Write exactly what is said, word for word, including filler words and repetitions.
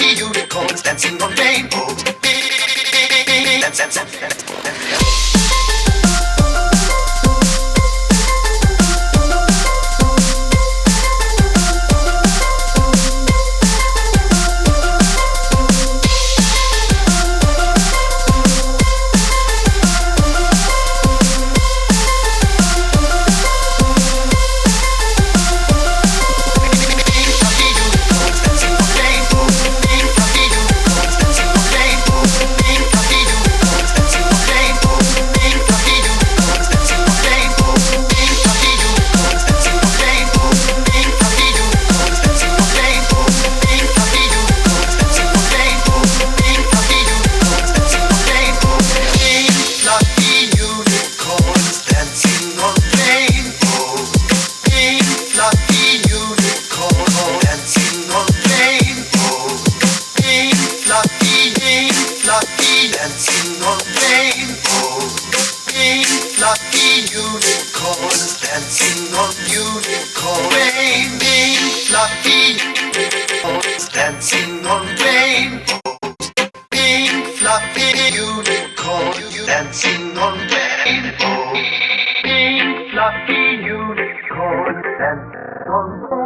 fluffy unicorns dancing on rainbows. Dance, dance, dance, dance, dance. Dancing on rainbows, pink fluffy unicorns dancing on unicorn rain, pink fluffy unicorns dancing on rainbows, pink fluffy unicorns dancing on rainbows, pink fluffy unicorns dancing on rainbows.